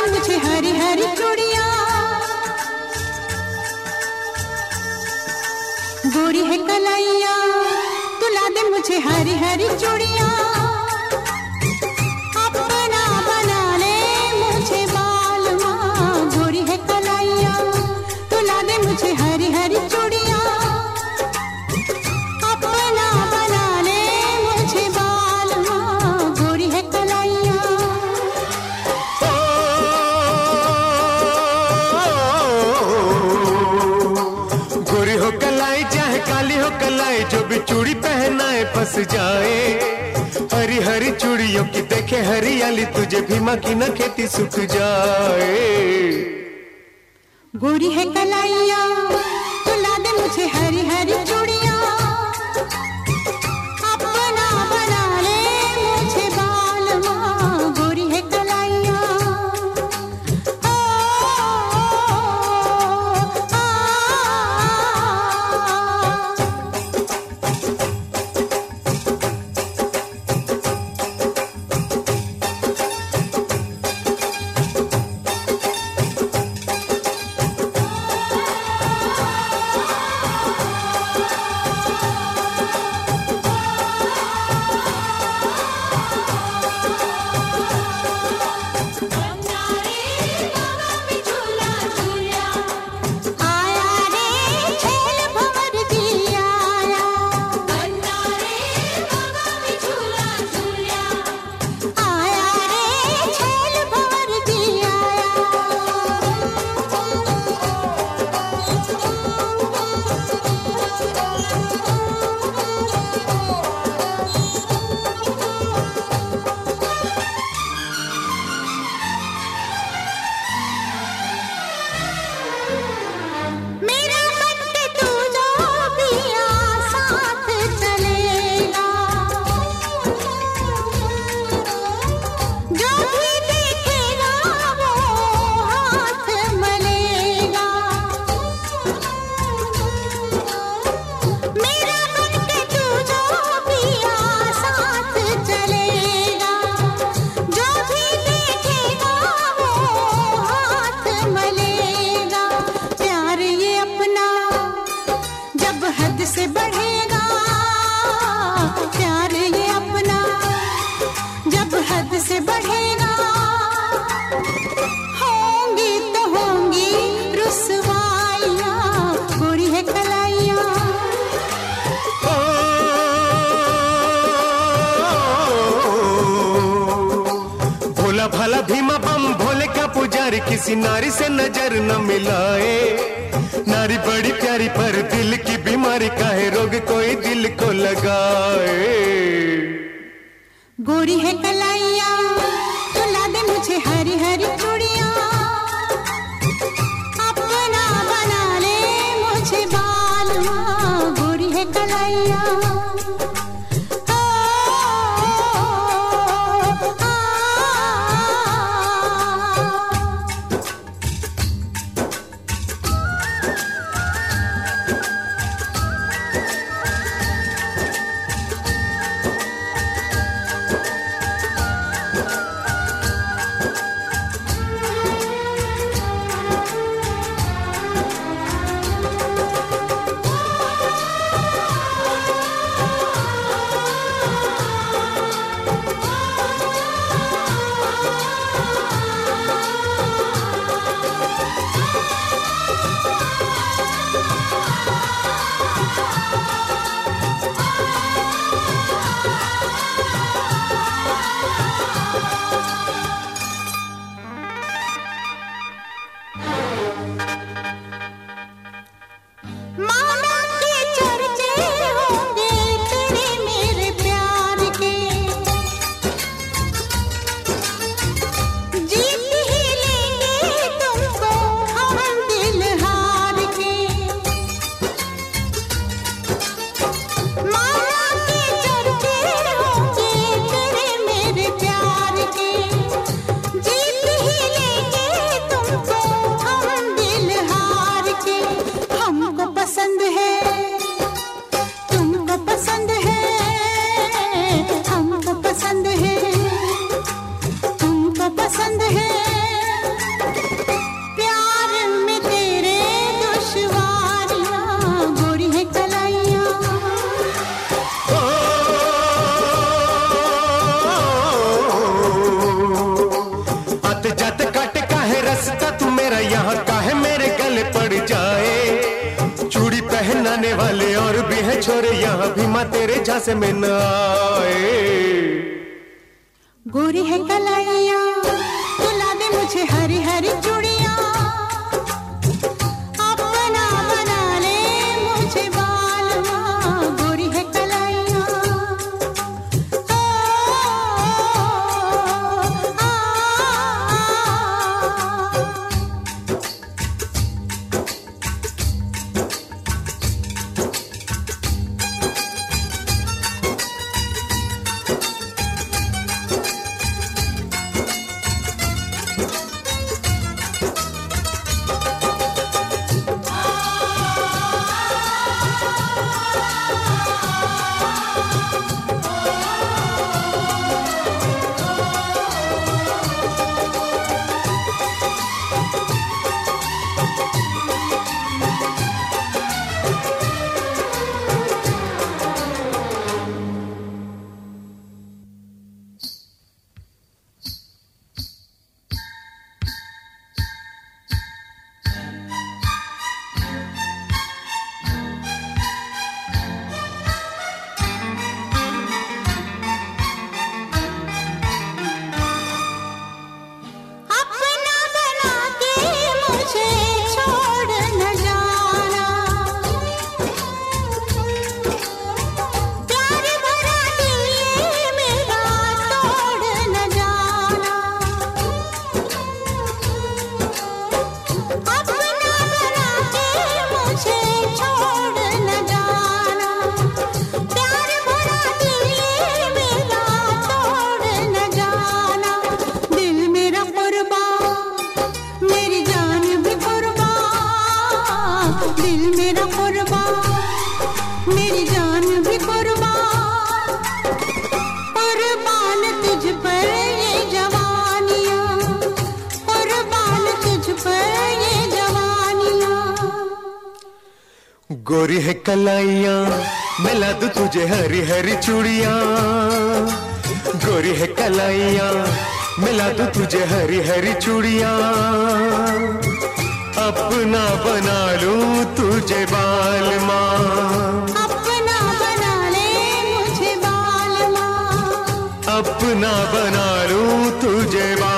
दे मुझे हरी हरी चूड़ियां, गोरी है कलाइया, तुला दे मुझे हरी हरी चूड़ियां, अपना बना ले मुझे बालमा, गोरी है कलाइया, तुला दे मुझे हरी हरी चूड़ियां, अपना बना ले मुझे बालमा, गोरी है कलाइया। गोरी हो कलाई चाहे काली हो कलाई, जो भी चूड़ी पहनाए फंस जाए, हरी हरी चूड़ियों की देखे हरियाली, तुझे भीमा की न खेती सूख जाए। गोरी है कलाइया, तुला दे मुझे हरी हरी चूड़ियां, अपना बना ले मुझे बालमा, गोरी है कलाइया। ओ, आ, से बढ़ेगा प्यार ये अपना, जब हद से बढ़ेगा, होंगी तो होंगी रुसवाइयां, गोरी है कलाइया। भोला भाला भीमा बम भोले का पुजारी, किसी नारी से नजर न मिलाए, नारी बड़ी प्यारी पर दिल की बीमारी, काहे रोग कोई दिल को लगाए। गोरी है कलाइया, तुला दे मुझे हरी हरी चूड़ियां, अपना बना ले मुझे बालमा, गोरी है कलाइया। रिश्ता तू मेरा, यहाँ काहे मेरे गले पड़ जाए। चूड़ी पहनाने वाले और भी हैं छोरे, यहाँ भी माँ तेरे झांसे में न आए। गोरी है कलाइया तू ला दे मुझे हरी हरी चूड़ियां, अपना बना ले मुझे बालमा। गोरी है कलाइया दिल मेरा कुर्बान मेरी जान भी कुर्बान, कुर्बान तुझ पर ये जवानियां, कुर्बान तुझ पर ये जवानियां। गोरी है कलाइयां मिला दूं तुझे हरी हरी चूड़ियां, गोरी है कलाइयां मिला दूं तुझे हरी हरी चूड़ियां, अपना बना लूं तुझे बालमा, अपना बना ले मुझे बालमा, अपना बना लूं तुझे बालमा।